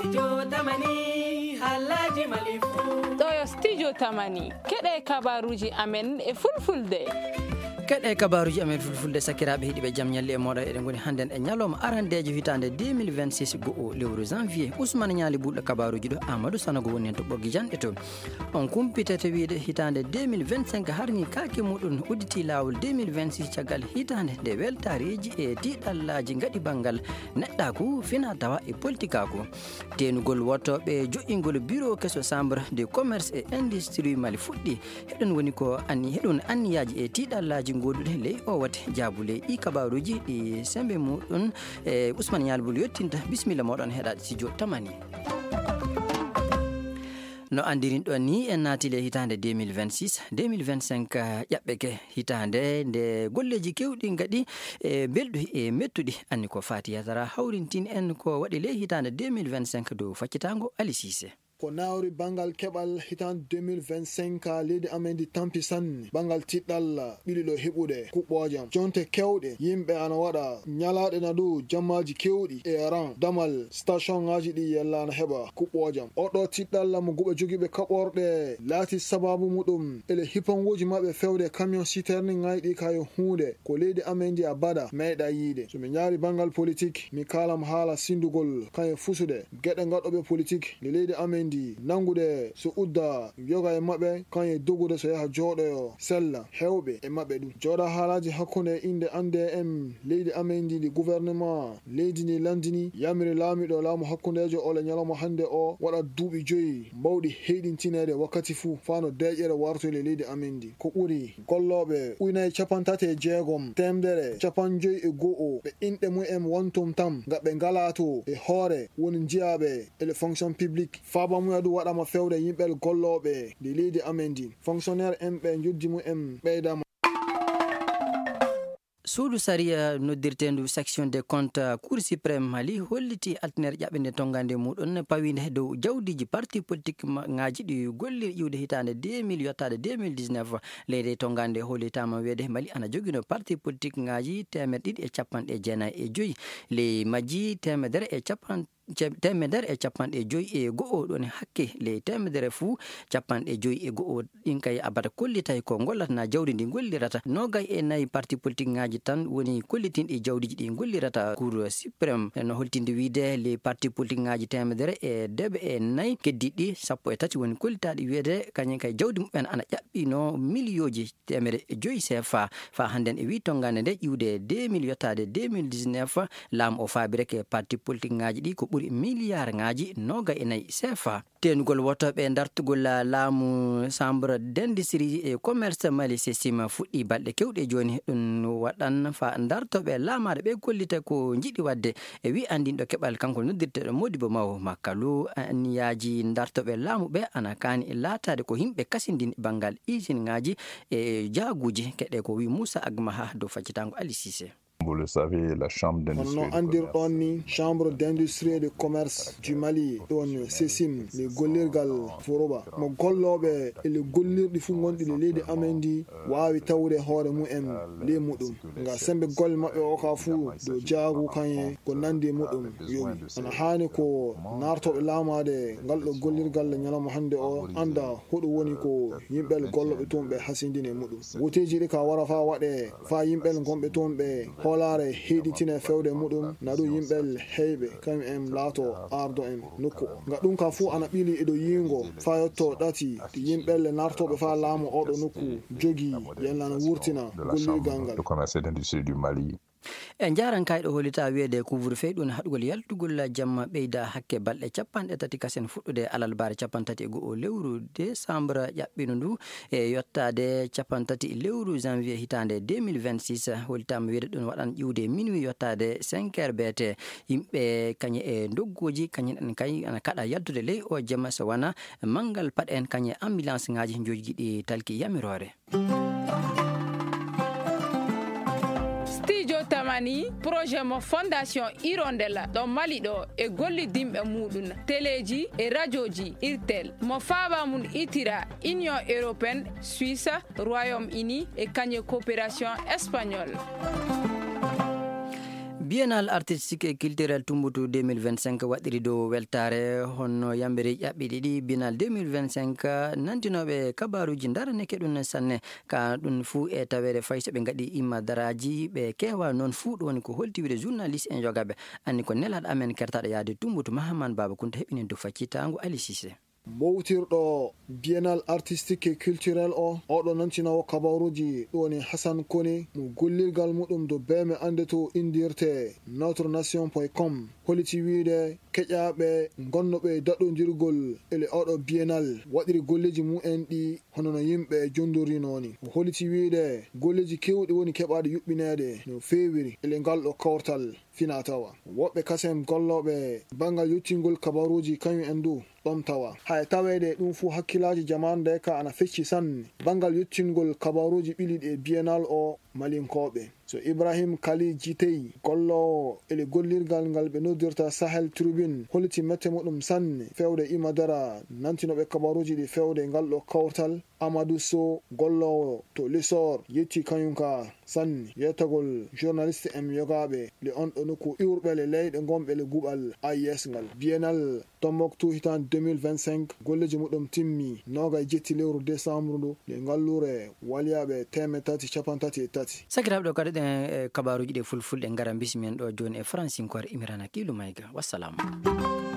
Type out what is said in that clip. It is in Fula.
Studio Tamani Halaji Malifu ɗo studio Tamani keɗe kabaruji amen e fulfulde. Keɗe kabaruji amen fulfulde sakiraɓe heeɗiɓe jaam ñalli e moɗon eɗen goni hannden e ñalawma arandejo hitande 2026 go'o lewru janvier. Ousmane Ñaali ɓulɗo kabaruji ɗo Amadou Sanogo woni hen to ɓoggi janɗe to on kumpitete wiide hitande 2025 harmi kaake muɗum udditi lawol 2026 caggal hitande nde weltariji e tiɗallaji gaɗi banggal neɗɗaku fina tawa e politique ako tenugol wottoɓe joƴƴingol bureau kesso chambre de commerce et industrie Mali fuɗɗi heɗon woni ko heɗon anniyaji e tiɗallaji goduɗe ley o wate jabule ɗi kabaruji ɗi sembe muɗum e Ousmane Ñalbul yettinta bisimilla moɗon heɗaɗe studio Tamani. No andirin ɗon ni en naatile hitande 2026 ƴaɓɓe ke hitande nde golleji kewɗi gaɗi e belɗi e mettuɗi anni ko fati yatara hawrintin en ko waɗi ley hitande 2025 dow faccitango Ali Cissé. Ko nawri bangal keɓal hitan 2025 leydi amen di tampi sanni bangal tiɗɗal ɓiliɗo heɓude kuɓɓojam jonte kewɗe yimɓe ana waɗa ñalaɗe na dow jammaji kewɗi e ran damal station ngaji ɗi yellana heɓa kuɓɓojam oɗo tiɗɗal mo guɓe jogiɓe kaɓorɗe laati sababu muɗum ele hipangoji maɓɓe fewde camion citerne ngayɗi kayo hunde ko leydi amen di a baɗa meeɗa yiide so mi ñaari bangal politique mi kalam haala sindugol kaye fusude gueɗe gaɗɗoɓe politique nde leydi amen nangude so udda yoga e maɓɓe kanye dogude so yaha jooɗoyo sella hewɓe e maɓɓe ɗum jooɗa haalaji hakkunde inde ANDM leydi amen ndi gouvernement leydi ndi landini yamiri laamiɗo laamu hakkundejo ole ñalawma hande o waɗa duuɓi 5 mbawɗi heyɗintinede wakkati fuu fano deƴƴere wartoyle leydi amen ndi ko ɓuri golloɓe ujunere 36 temdere 51 ɓe inɗe mumen wontum tam gaɓe ngalato e hoore woni jiyaɓe ele fonction publique muyadu waɗama fewde yimɓel golloɓe de leydi amen ndi fonctionnaire en ɓe joddi mumen ɓeydama. suudu saria noddirtendu section des comptes cour suprême Mali holliti altinere ƴaɓɓinde tongande muɗum pawide dow jawdiji parti politique ngaji ɗi gollir iwde hitande 2000 yottade 2019 leyde tongande hollitama weede Mali ana joguino parti politique ngaji 295 ley majji temedere e capanɗe joyi e go'o ɗon hakke ley temedere fuu capanɗe joyi e go'o ɗin kay abata kollitay ko gollatana jawdi ndi gollirata 24 parti politique ngaji tan woni kollitinɗi jawdiji ɗi gollirata cour suprême no holtinde wiide les parti politique ngaji temedere e debe e nayyi keddiɗi 13 woni kollitaɗi wiide kañum kay jawdi mumen ana ƴaɓɓino millioji temere joyi CFA fa hannden e wi tongande nde ƴiwde 2000 yottade 2019 laamu o faabireke parti politique ngaji ɗi ko ɓuri milliard ngaji 24 CFA tenugol wottoɓe dartugol laamu chambre d'industrie et commerce Mali sesima fuɗɗi balɗe kewɗe joni ɗum waɗan fa dartoɓe laamaɗe ɓe kollita ko jiɗi wadde e wi andinɗo keɓal kanko noddirteɗo Modibo Maw Makalu anniyaji dartoɓe laamu ɓe ana kaani e laatade ko yimɓe kasindin banggal usine ngaji e jaaguji keɗe ko wi Moussa Agmaha dow faccitango Ali Cissé. Vous le savez, la chambre d'industrie chambre d'industrie et de commerce du Mali ɗon sesim le gollirgal foroba mo golloɓe ele gollirɗi fuu gonɗi le leydi amen ndi wawi tawde hoore mumen le muɗum nga sembe golle maɓɓe o ka fuu dow jaagu kanye ko nandi muɗum yowi ana hani ko nartoɓe laamade ngal ɗo gollirgal ñalawma hande o anda hoɗo woni ko yimɓel golloɓe toon ɓe hasindine muɗum woteji ɗi ka wara fa waɗe fa yimɓel gonɓe toon ɓe holare heɗitine fewde muɗum na ɗum yimɓel heyɓe kañum en laato ardo en nokku nga ɗum ka fuu ana ɓili eɗo yingo fa yetto ɗati yimɓelle nartoɓe fa laamu oɗo nokku jogi yellana wurtina gollirgal ngal e jaran kayɗo hollita wiede couvre feu ɗum haɗugol yaltugol jamma ɓeyda hakke balɗe 30 kasen fuɗɗude alalbare 31 lewru décembre ƴaɓɓino ndu e yottade 30 lewru janvier hitande 2026 hollitama wiide ɗum waɗan ƴiwde minuit yottade 5 heures beete yimɓe kañe e doggoji kañen en kay ana kaɗa yaltude ley o jamma so wona mangal paɗe en kañe ambulance ngaji jogiɗi talki yamirore. Tamani projet mo fondation Hirondella ɗo Mali ɗo e gollidimɓe muɗum téléji e radioji irtel mo faaba mum itira Union européenne Suisse Royaume-Uni e kañe coopération espagnole. biennale artistique et culturel tumbutu 2025 waɗiri dow weltare honno yambiri ƴaɓɓi ɗiɗi biennale 2025 nantinoɓe kabaruji daraneke ɗum sanne ka ɗum fuu e tawere fay so ɓe gaɗi imma daraji ɓe kewa noon fuu ɗum woni ko holtiwide journaliste en jogaɓe anni ko nelaɗo amen kertaɗo yaade tumbutu Mahamane Baba Kunta heɓini dow faccitango Ali Cissé. mowtirɗo biennale artistique et culturel o oɗo nantinowo kabaruji ɗum woni Hassan Kone mo gollirgal muɗum do beme ande to indirte notrenation.com holiti wiide keƴaɓe gonnoɓe daɗodirgol ele oɗo biennale waɗiri golleji mumen ɗi hono no yimɓe jondorinoni o holiti wiide golleji kewɗi woni keɓaɗe yuɓɓinede no fewiri ele ngal ɗo kawtal fina tawa woɓɓe kasem golloɓe bangal yettingol kabaruji kañum en du ɗon tawa hay tawede ɗum fu hakkillaji jamanu nde ka ana fecci sanne bangal yettingol kabaruji ɓiliɗi e biennale o malinkoɓe so Ibrahim Kali Jitey gollowo ele gollirgal ngal ɓe noddirta Sahel Tribune holiti mette muɗum sanne fewde imadara nantinoɓe kabaruji ɗi fewde ngal ɗo kawtal Amadou Sow gollowo to Lisor yetti kañum ka sanne yettagol journaliste en yogaɓe le on ɗo nokku iwrɓele leyɗe gomɓe le guɓal AIS ngal biennale Tombouctou hitan 2025 golleji muɗum timmi noga jetti lewru décembre ndu le ngallure waliyaɓe 333 sakiraɓe ɗo kadi ɗen kabaruji ɗe fulfulɗe gara bismimen ɗo joni e Francine Koire Imirana Kilu Mayga wassalamu.